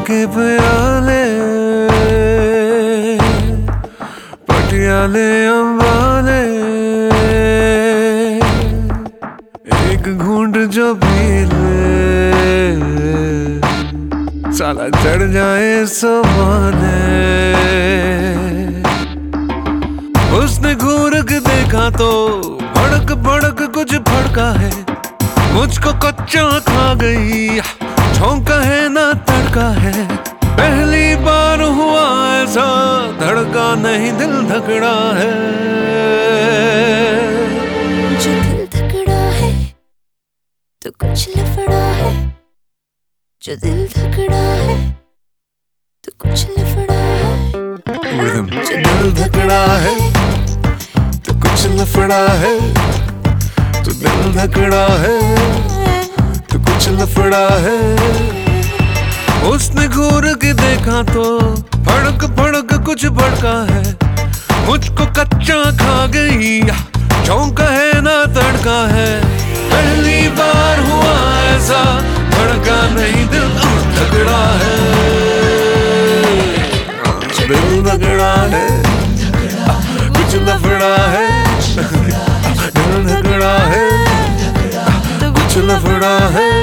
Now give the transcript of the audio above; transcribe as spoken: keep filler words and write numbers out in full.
के प्याले पटियाले अम्बाले, एक घूंट जो पी ले साला चढ़ जाए समाने। उसने घूर के देखा तो भड़क भड़क कुछ फड़का है, मुझको कच्चा खा गई, झोंका है ना तड़का है। पहली बार हुआ ऐसा, धड़का नहीं दिल धड़का है। जो दिल धड़का है तो कुछ लफड़ा है, जो दिल धड़का है तो कुछ लफड़ा है। रिदम जो दिल धड़का है तो कुछ लफड़ा है, तो दिल धड़का है तो कुछ लफड़ा है। उसने घूर के देखा तो फड़क फड़क कुछ भड़का है, मुझको कच्चा खा गई, झोंका है ना तड़का है। पहली बार हुआ ऐसा, धड़का नहीं दिल धड़का है। दिल धड़का है कुछ लफड़ा है, दिल धड़का है कुछ लफड़ा है।